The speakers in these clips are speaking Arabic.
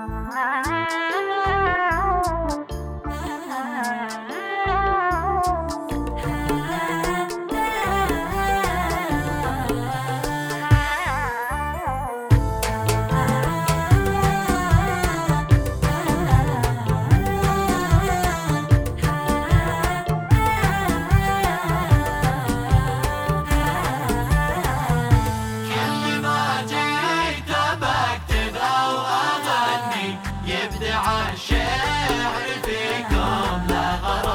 الشعر فيكم لا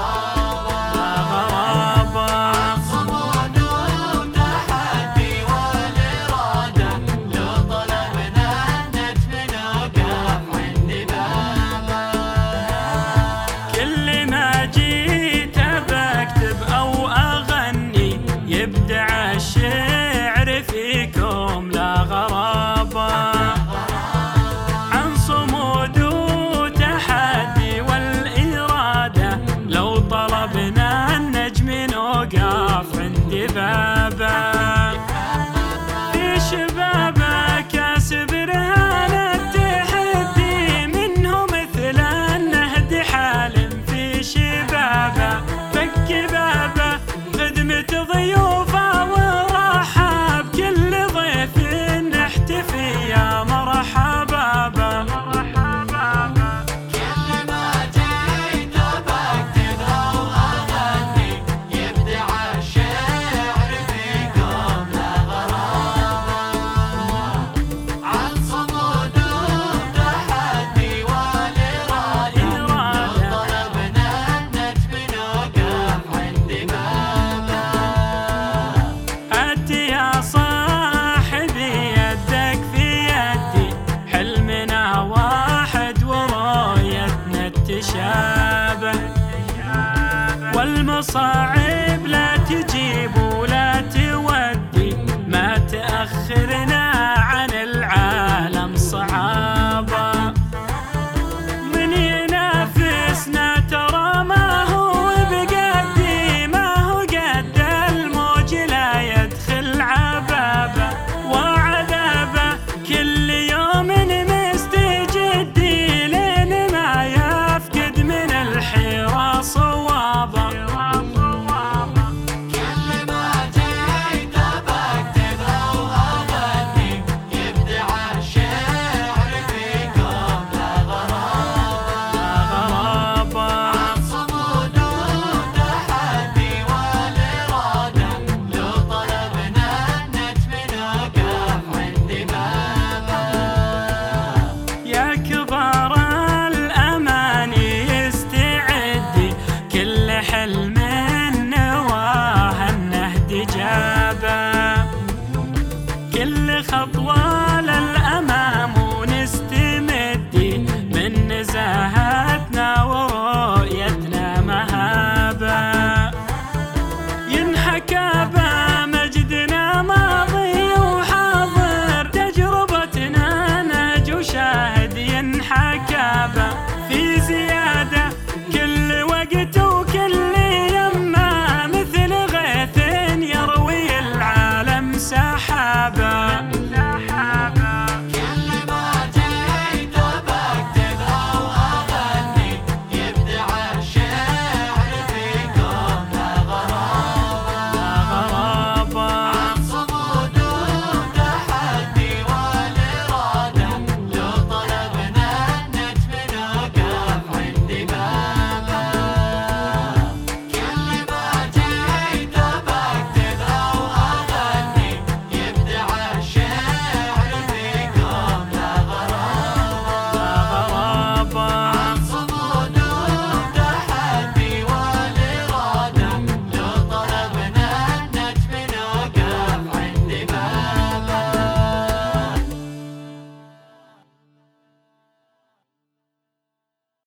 غرابة عن صمود وتحدي والإرادة، لو طلبنا النجم نوقف عند بابه. كل ما جيت بكتب أو أغني يبدع الشعر فيكم لا غرابة عن صمود وتحدي والإرادة، لو طلبنا النجم نوقف عند بابه. في شبابه كاسب رهان التحدي، منه مثل النهد حالم في شبابه. فك بابه خدمة ضيوفه ورحب كل ضيف نحتفي يا مرحبا به. كل ما جيت بكتب أو أغني يبدع الشعر فيكم لا غرابة عن صمود وتحدي والإرادة، لو طلبنا النجم نوقف عند بابه. أتي يا صاحبي يدك في يدي، حلمنا واحد ورؤيتنا تشابه، والمصاعب لا تجيب ولا تودي، ما تأخرنا عن العالم صعابة. من ينافسنا ترى ما هو بقدي، ما هو قد الموج لا يدخل عبابه وعذابه. كل يوم مستجدي لين ما يفقد من الحيرة صوابه. كل ما جيت بكتب أو أغني يبدع الشعر فيكم لا غرابة عن صمود وتحدي والإرادة، لو طلبنا النجم نوقف عند بابه. يا كبار الأماني استعدي، كل حلم نواه النهد جابه، كل خطوة